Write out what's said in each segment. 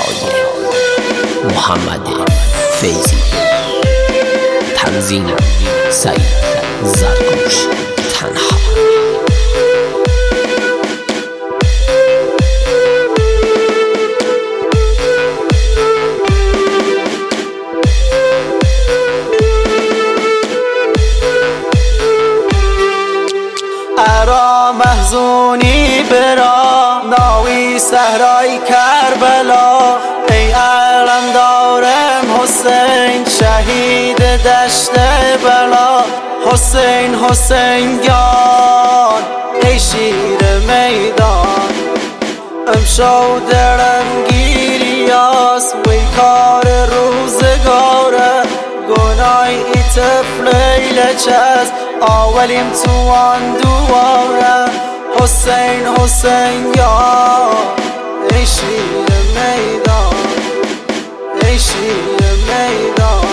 صدای محمد فیضی، تنظیم سعید زرگوش تنها. ارا محزونی برا ناوی صحرای کربلا، ای علمدارم حسین شهید دشت بلا. حسین حسین یار ای شیر میدان، امشو درم گیریاس وی کار روزگاره. گنای ای طفل لچز آولیم تو آن دواره. حسین حسین یار ای شیر میدان، ای شیر میدان.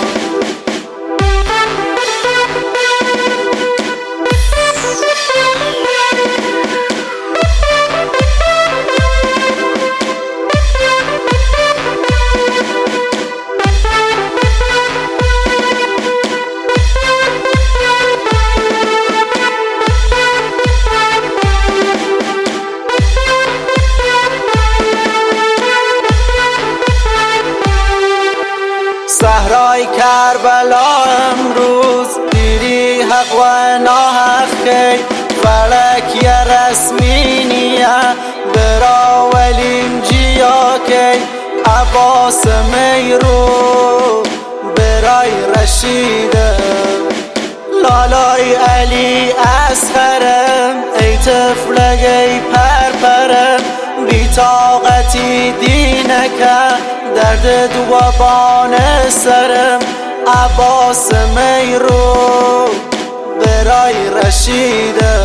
صحرای کربلا امروز دیری حق و ناحق کی، فلک یا رسمی نیه برا ولیم جیا کی. عباس میرو برای رشیده، لالای علی اصغرم ای طفلگی پرپرم. بی طاقتی دینکه درد دوابان سرم. عباس میرو برای رشیده.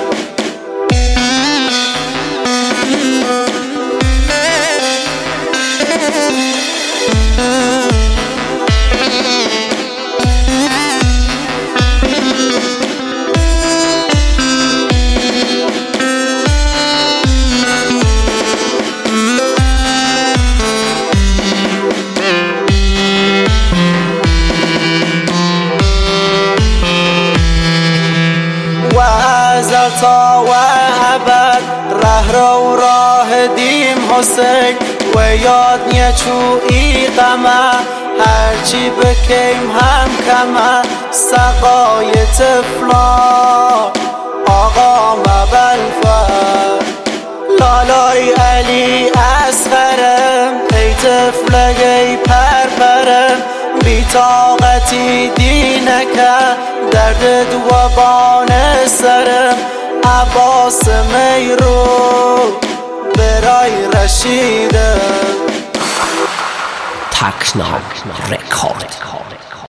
تا و ابد ره رو راه دیم حسین، و یاد نیچو ای غمه هرچی بکیم هم کمه. سقای طفلا آقا مبلفر، لالای علی اصغرم ای طفلگی پرپرم. بی طاقتی دینکه درد دوابان سرم. عباس میرو برای رشیده. تکنام رکورد.